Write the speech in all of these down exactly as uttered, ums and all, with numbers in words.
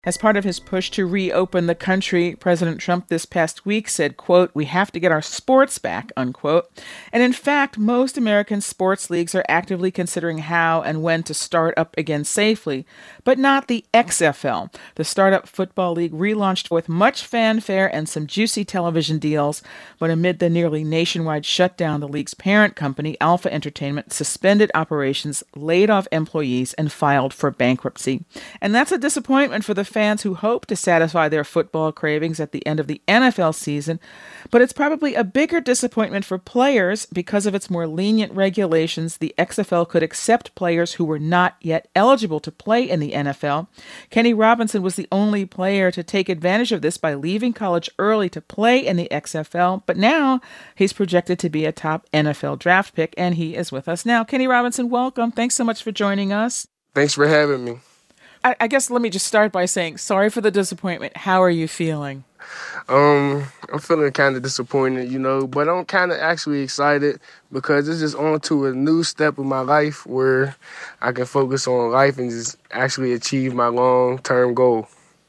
As part of his push to reopen the country, President Trump this past week said, quote, "We have to get our sports back," unquote. And in fact, most American sports leagues are actively considering how and when to start up again safely, but not the X F L. The startup football league relaunched with much fanfare and some juicy television deals, but amid the nearly nationwide shutdown, the league's parent company, Alpha Entertainment, suspended operations, laid off employees, and filed for bankruptcy. And that's a disappointment for the fans who hope to satisfy their football cravings at the end of the N F L season, but it's probably a bigger disappointment for players because of its more lenient regulations. The X F L could accept players who were not yet eligible to play in the N F L. Kenny Robinson was the only player to take advantage of this by leaving college early to play in the X F L, but now he's projected to be a top N F L draft pick, and he is with us now. Kenny Robinson, welcome. Thanks so much for joining us. Thanks for having me. I, I guess let me just start by saying sorry for the disappointment. How are you feeling? Um, I'm feeling kind of disappointed, you know, but I'm kind of actually excited because it's just on to a new step in my life where I can focus on life and just actually achieve my long-term goal.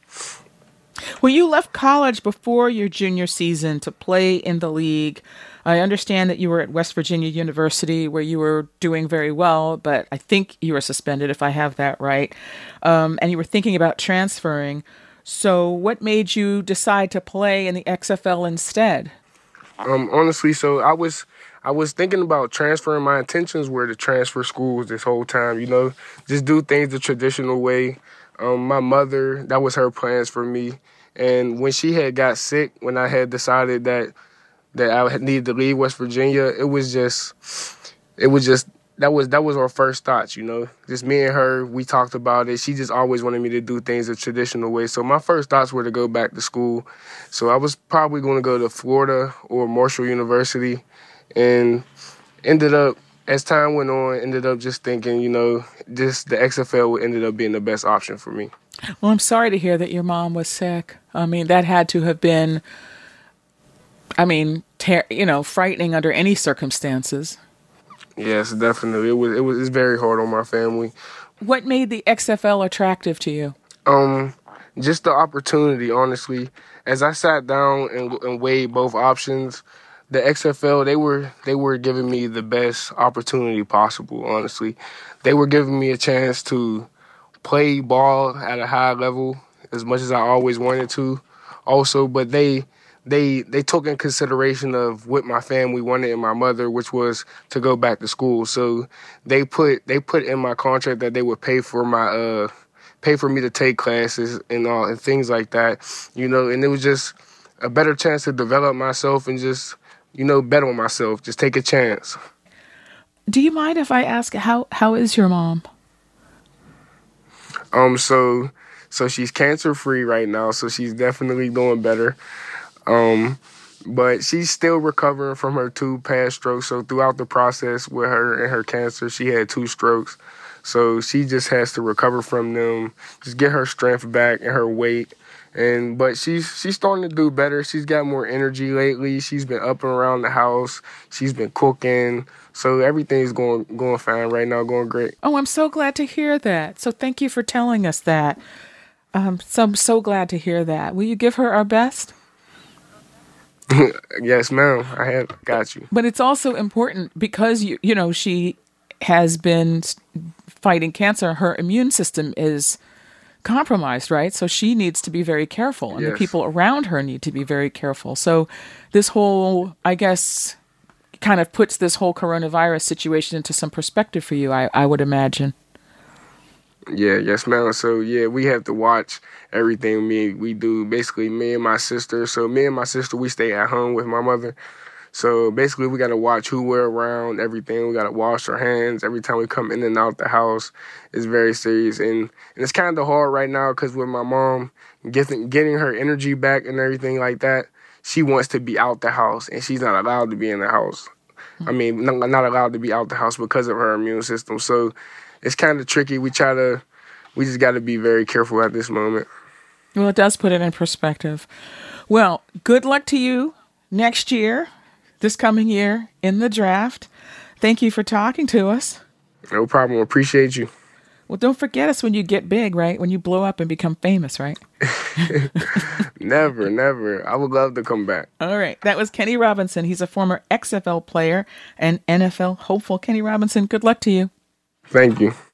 Well, you left college before your junior season to play in the league. I understand that you were at West Virginia University where you were doing very well, but I think you were suspended, if I have that right. Um, and you were thinking about transferring. So what made you decide to play in the X F L instead? Um, honestly, so I was I was thinking about transferring. My intentions were to transfer schools this whole time, you know, just do things the traditional way. Um, my mother, that was her plans for me. And when she had got sick, when I had decided that that I needed to leave West Virginia, it was just, it was just, that was that was our first thoughts, you know. Just me and her, we talked about it. She just always wanted me to do things the traditional way. So my first thoughts were to go back to school. So I was probably going to go to Florida or Marshall University, and ended up, as time went on, ended up just thinking, you know, just the X F L ended up being the best option for me. Well, I'm sorry to hear that your mom was sick. I mean, that had to have been, I mean, ter- you know, frightening under any circumstances. Yes, definitely. It was. It was. It's very hard on my family. What made the X F L attractive to you? Um, just the opportunity. Honestly, as I sat down and, and weighed both options, the X F L they were they were giving me the best opportunity possible. Honestly, they were giving me a chance to play ball at a high level as much as I always wanted to. Also, but they. They they took in consideration of what my family wanted and my mother, which was to go back to school. So they put they put in my contract that they would pay for my uh pay for me to take classes and all and things like that, you know. And it was just a better chance to develop myself and just, you know, bet on myself. Just take a chance. Do you mind if I ask how how is your mom? Um. So so she's cancer free right now. So she's definitely doing better. Um, but she's still recovering from her two past strokes. So throughout the process with her and her cancer, she had two strokes. So she just has to recover from them, just get her strength back and her weight. And but she's she's starting to do better. She's got more energy lately. She's been up and around the house. She's been cooking. So everything's going going fine right now, going great. Oh, I'm so glad to hear that. So thank you for telling us that. Um, so I'm so glad to hear that. Will you give her our best? Yes, ma'am. I have got you. But it's also important because, you you know, she has been fighting cancer. Her immune system is compromised, right? So she needs to be very careful, and Yes. the people around her need to be very careful. So this whole, I guess, kind of puts this whole coronavirus situation into some perspective for you, I, I would imagine. Yeah, yes, ma'am. So, yeah, we have to watch everything me we do. Basically, me and my sister. So, me and my sister, we stay at home with my mother. So, basically, we got to watch who we're around, everything. We got to wash our hands every time we come in and out the house. It's very serious. And, and it's kind of hard right now because with my mom getting, getting her energy back and everything like that, she wants to be out the house, and she's not allowed to be in the house. I mean, not, not allowed to be out the house because of her immune system. So, it's kind of tricky. We try to, we just got to be very careful at this moment. Well, it does put it in perspective. Well, good luck to you next year, this coming year, in the draft. Thank you for talking to us. No problem. Appreciate you. Well, don't forget us when you get big, right? When you blow up and become famous, right? Never, never. I would love to come back. All right. That was Kenny Robinson. He's a former X F L player and N F L hopeful. Kenny Robinson, good luck to you. Thank you.